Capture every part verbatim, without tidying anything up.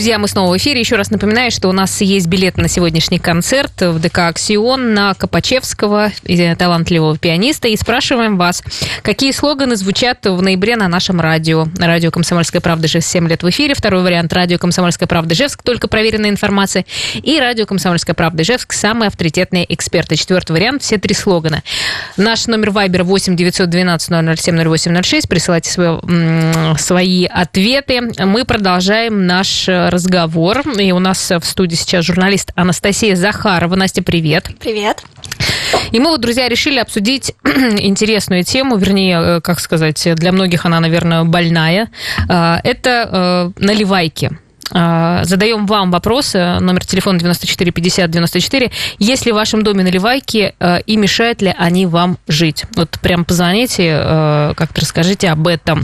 Друзья, мы снова в эфире. Еще раз напоминаю, что у нас есть билет на сегодняшний концерт в ДК «Аксион» на Копачевского, талантливого пианиста. И спрашиваем вас, какие слоганы звучат в ноябре на нашем радио. Радио «Комсомольская правда» Ижевск семь лет в эфире. Второй вариант — радио «Комсомольская правда» Ижевск, только проверенная информация. И радио «Комсомольская правда» Ижевск, самые авторитетные эксперты. Четвертый вариант — все три слогана. Наш номер вайбера восемь девятьсот двенадцать ноль ноль семь ноль восемь ноль шесть. Присылайте свои, свои ответы. Мы продолжаем наш разговор. И у нас в студии сейчас журналист Анастасия Захарова. Настя, привет. Привет. И мы вот, друзья, решили обсудить интересную тему, вернее, как сказать, для многих она, наверное, больная. Это наливайки. Задаем вам вопросы. Номер телефона девяносто четыре пятьдесят девяносто четыре. Есть ли в вашем доме наливайки и мешают ли они вам жить? Вот прям позвоните, как-то расскажите об этом.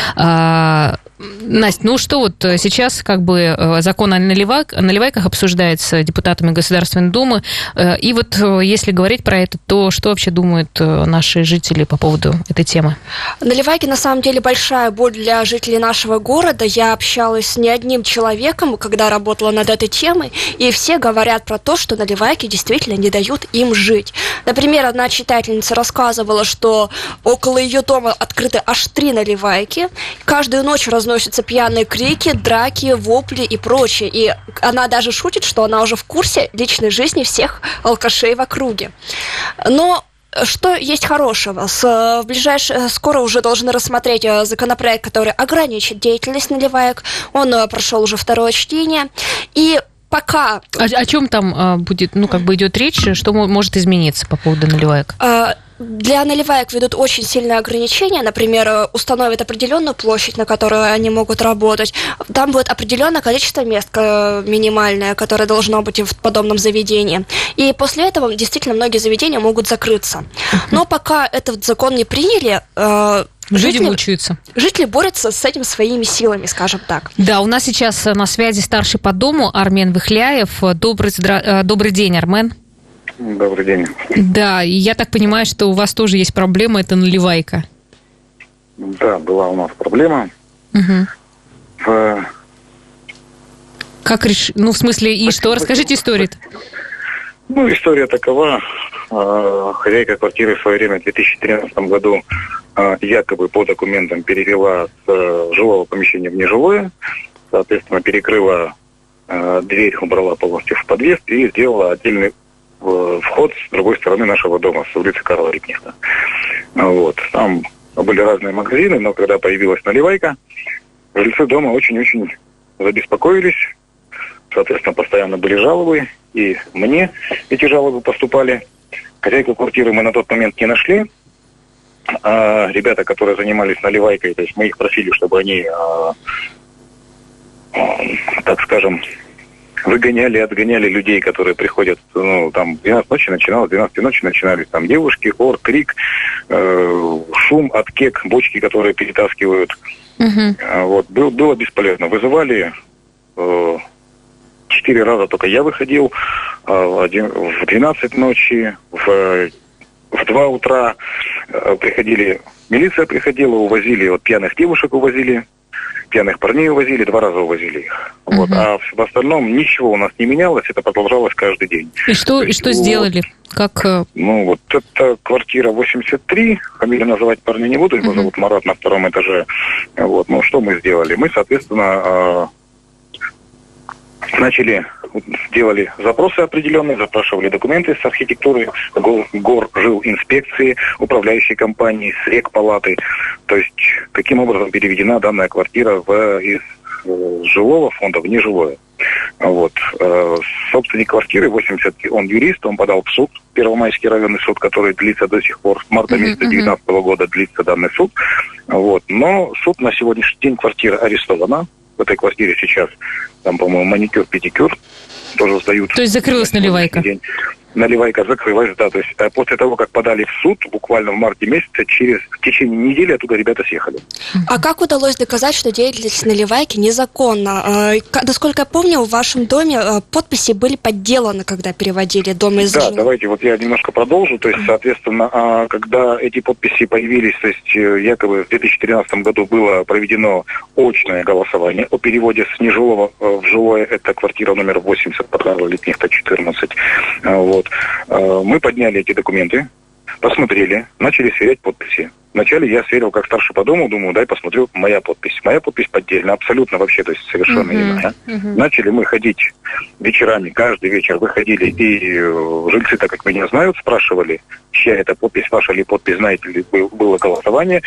Настя, ну что вот сейчас как бы закон о наливайках, о наливайках обсуждается депутатами Государственной Думы. И вот если говорить про это, то что вообще думают наши жители по поводу этой темы? Наливайки на самом деле большая боль для жителей нашего города. Я общалась с не одним человеком, когда работала над этой темой, и все говорят про то, что наливайки действительно не дают им жить. Например, одна читательница рассказывала, что около ее дома открыты аж три наливайки. Каждую ночь разносятся Разносятся пьяные крики, драки, вопли и прочее. И она даже шутит, что она уже в курсе личной жизни всех алкашей в округе. Но что есть хорошего? С, в ближайшее, скоро уже должны рассмотреть законопроект, который ограничит деятельность наливаек. Он прошел уже второе чтение. И пока... О, о чем там будет, ну, как бы идет речь? Что может измениться по поводу наливаек? Для наливаек ведут очень сильные ограничения. Например, установят определенную площадь, на которой они могут работать. Там будет определенное количество мест минимальное, которое должно быть в подобном заведении. И после этого действительно многие заведения могут закрыться. Но пока этот закон не приняли... Люди мучаются. Жители борются с этим своими силами, скажем так. Да, у нас сейчас на связи старший по дому Армен Вихляев. Добрый, здра... Добрый день, Армен. Добрый день. Да, и я так понимаю, что у вас тоже есть проблема, это наливайка. Да, была у нас проблема. Угу. В... Как реш... Ну, в смысле, и что? Расскажите историю-то. Ну, история такова. Хозяйка квартиры в свое время в две тысячи тринадцатом году якобы по документам перевела с жилого помещения в нежилое. Соответственно, перекрыла дверь, убрала полностью в подъезд и сделала отдельный вход с другой стороны нашего дома, с улицы Карла Рипнихта. Вот. Там были разные магазины, но когда появилась наливайка, жильцы дома очень-очень забеспокоились. Соответственно, постоянно были жалобы, и мне эти жалобы поступали. Хозяйку квартиры мы на тот момент не нашли. А ребята, которые занимались наливайкой, то есть мы их просили, чтобы они, а, а, так скажем, выгоняли, отгоняли людей, которые приходят, ну, там, в двенадцать ночи начиналось, в двенадцать ночи начинались там девушки, ор, крик, э, шум от кек, бочки, которые перетаскивают. Uh-huh. Вот, был, было бесполезно. Вызывали э, четыре раза только я выходил, э, один, в двенадцать ночи, в, в два утра э, приходили, милиция приходила, увозили, вот пьяных девушек увозили, пьяных парней увозили, два раза увозили их. Uh-huh. Вот. А в остальном ничего у нас не менялось, это продолжалось каждый день. И что, есть, и что вот, сделали? Как... Ну, вот это квартира восемьдесят три, фамилию называть парня не буду, его uh-huh. зовут Марат, на втором этаже. Вот. Ну, что мы сделали? Мы, соответственно, начали, делали запросы определенные, запрашивали документы с архитектуры, горжилинспекции, управляющей компании, с рекпалаты. То есть, каким образом переведена данная квартира в, из жилого фонда в нежилое. Вот. Собственник квартиры, восемьдесят, он юрист, он подал в суд, Первомайский районный суд, который длится до сих пор, с марта месяца две тысячи девятнадцатого года длится данный суд. Вот. Но суд на сегодняшний день, квартира арестована. В этой квартире сейчас, там, по-моему, маникюр, педикюр тоже сдают. То есть закрылась наливайка? День. наливайка закрылась, да, то есть после того, как подали в суд, буквально в марте месяце, через в течение недели оттуда ребята съехали. А как удалось доказать, что деятельность наливайки незаконна? Насколько я помню, в вашем доме подписи были подделаны, когда переводили дом из... Да, давайте вот я немножко продолжу. То есть, соответственно, когда эти подписи появились, то есть якобы в две тысячи тринадцатом году было проведено очное голосование о переводе с нежилого в жилое, это квартира номер восемьдесят по Карла Липкнехта четырнадцать. Вот. Мы подняли эти документы, посмотрели, начали сверять подписи. Вначале я сверил как старший по дому, думаю, дай посмотрю, моя подпись. Моя подпись поддельная, абсолютно вообще, то есть совершенно uh-huh, иная. Uh-huh. Начали мы ходить вечерами, каждый вечер выходили, и жильцы, так как меня знают, спрашивали, чья это подпись, ваша ли подпись, знаете ли, было голосование.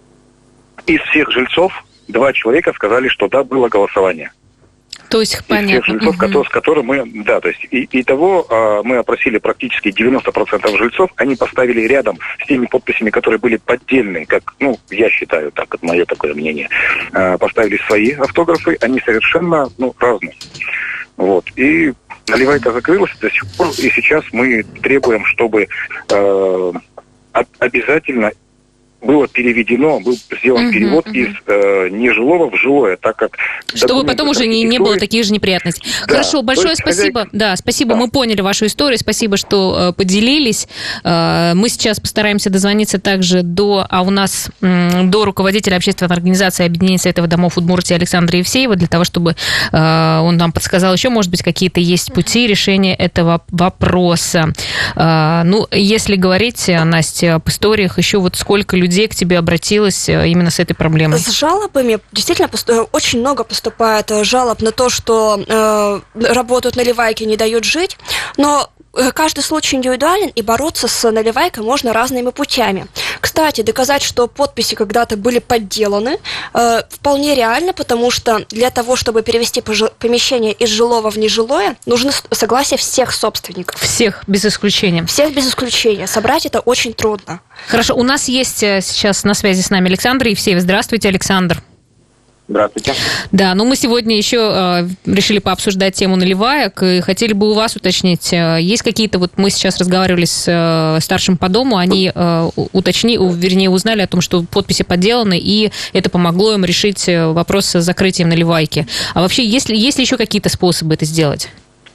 Из всех жильцов два человека сказали, что да, было голосование. То есть, понятно. Из тех жильцов, uh-huh. с которыми мы, да, то есть, и, и того а, мы опросили практически девяносто процентов жильцов, они поставили рядом с теми подписями, которые были поддельные, как, ну, я считаю, так, это мое такое мнение, а, поставили свои автографы, они совершенно, ну, разные. Вот, и наливайка закрылась до сих пор, и сейчас мы требуем, чтобы э, обязательно было переведено, был сделан uh-huh, перевод uh-huh. из э, нежилого в жилое, так как... Чтобы потом уже не, не было таких же неприятностей. Да. Хорошо, большое спасибо. Хозяйка... Да, спасибо, да. Мы поняли вашу историю, спасибо, что э, поделились. Э, мы сейчас постараемся дозвониться также до, а у нас э, до руководителя общественной организации Объединения Советов домов Удмуртии Александра Евсеева, для того, чтобы э, он нам подсказал еще, может быть, какие-то есть пути решения этого вопроса. Э, ну, если говорить, Настя, об историях, еще вот сколько людей к тебе обратилось именно с этой проблемой? С жалобами действительно очень много поступает жалоб на то, что э, работают наливайки, не дают жить, но каждый случай индивидуален, и бороться с наливайкой можно разными путями. Кстати, доказать, что подписи когда-то были подделаны, э, вполне реально, потому что для того, чтобы перевести помещение из жилого в нежилое, нужно согласие всех собственников. Всех, без исключения. Всех без исключения. Собрать это очень трудно. Хорошо, у нас есть сейчас на связи с нами Александр Евсеев. Здравствуйте, Александр. Здравствуйте. Да, ну мы сегодня еще э, решили пообсуждать тему наливаек, и хотели бы у вас уточнить, э, есть какие-то, вот мы сейчас разговаривали с э, старшим по дому, они э, уточни, вернее, узнали о том, что подписи подделаны, и это помогло им решить вопрос с закрытием наливайки. А вообще, есть ли, есть ли еще какие-то способы это сделать?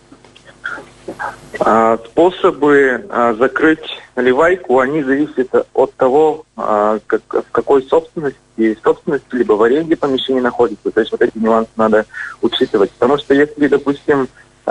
Способы закрыть наливайку, они зависят от того, как, в какой собственности, собственности, либо в аренде помещение находится. То есть вот эти нюансы надо учитывать. Потому что если, допустим,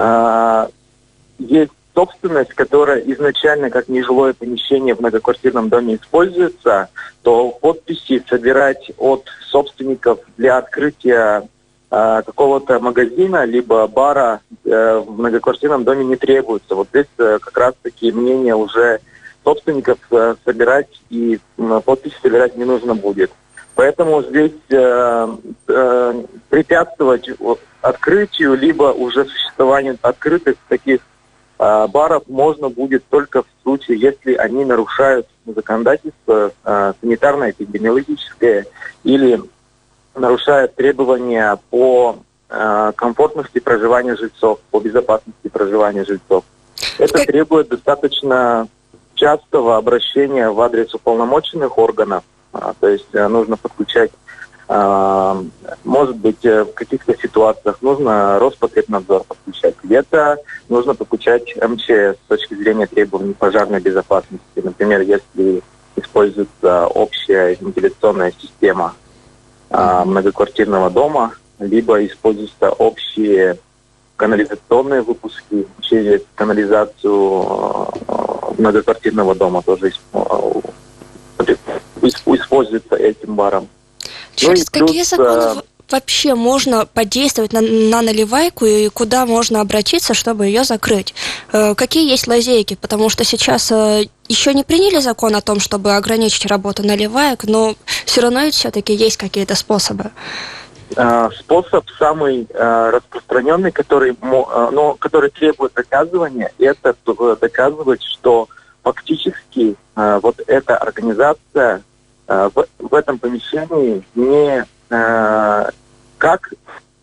есть собственность, которая изначально как нежилое помещение в многоквартирном доме используется, то подписи собирать от собственников для открытия какого-то магазина, либо бара э, в многоквартирном доме не требуется. Вот здесь э, как раз-таки мнение уже собственников э, собирать и э, подписи собирать не нужно будет. Поэтому здесь э, э, препятствовать открытию, либо уже существованию открытых таких э, баров можно будет только в случае, если они нарушают законодательство э, санитарно-эпидемиологическое или нарушают требования по э, комфортности проживания жильцов, по безопасности проживания жильцов. Это как... требует достаточно частого обращения в адрес уполномоченных органов. А, то есть э, нужно подключать, э, может быть, э, в каких-то ситуациях нужно Роспотребнадзор подключать, где-то нужно подключать эм че эс с точки зрения требований пожарной безопасности. Например, если используется общая вентиляционная система многоквартирного дома, либо используются общие канализационные выпуски через канализацию многоквартирного дома, тоже используется этим баром. Через ну какие плюс, законы вообще можно подействовать на, на наливайку и куда можно обратиться, чтобы ее закрыть? Какие есть лазейки? Потому что сейчас еще не приняли закон о том, чтобы ограничить работу наливаек, но все равно ведь все-таки есть какие-то способы. Способ самый распространенный, который, но, который требует доказывания, это доказывать, что фактически вот эта организация в, в этом помещении не как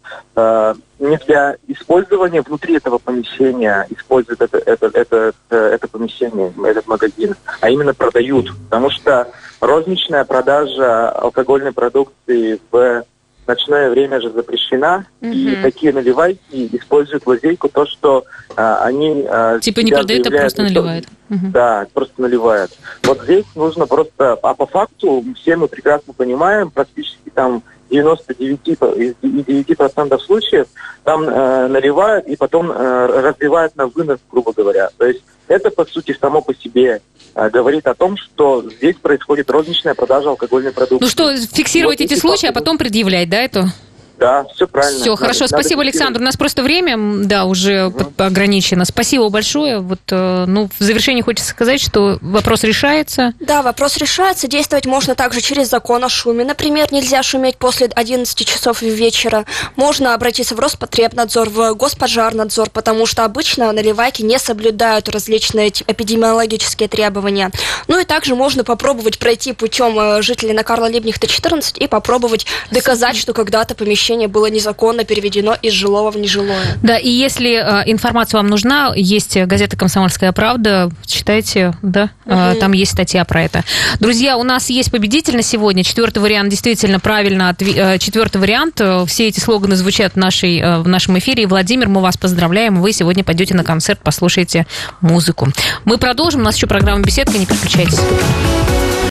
э, не для использования внутри этого помещения используют это, это, это, это помещение, этот магазин, а именно продают. Потому что розничная продажа алкогольной продукции в ночное время же запрещена, mm-hmm. и такие наливайки используют лазейку, то, что а, они... А, типа не продают, а просто наливают. Mm-hmm. Да, просто наливают. Вот здесь нужно просто... А по факту все мы прекрасно понимаем, практически там девяносто девять процентов случаев там э, наливают и потом э, разбивают на вынос, грубо говоря. То есть это, по сути, само по себе э, говорит о том, что здесь происходит розничная продажа алкогольной продукции. Ну что, фиксировать вот эти случаи, факты... а потом предъявлять, да, эту? Да, все правильно. Все, хорошо. Надо, спасибо, надо Александр. У нас просто время, да, уже угу. ограничено. Спасибо большое. Вот, ну, в завершении хочется сказать, что вопрос решается. Да, вопрос решается. Действовать можно также через закон о шуме. Например, нельзя шуметь после одиннадцати часов вечера. Можно обратиться в Роспотребнадзор, в Госпожарнадзор, потому что обычно наливайки не соблюдают различные эпидемиологические требования. Ну и также можно попробовать пройти путем жителей на Карла Либкнехта четырнадцать и попробовать доказать, что когда-то помещение было незаконно переведено из жилого в нежилое. Да, и если э, информация вам нужна, есть газета «Комсомольская правда», читайте, да, э, угу. там есть статья про это. Друзья, у нас есть победитель на сегодня. Четвертый вариант действительно правильно. Э, четвертый вариант. Все эти слоганы звучат в, нашей, э, в нашем эфире. И, Владимир, мы вас поздравляем. Вы сегодня пойдете на концерт, послушаете музыку. Мы продолжим. У нас еще программа «Беседка». Не переключайтесь.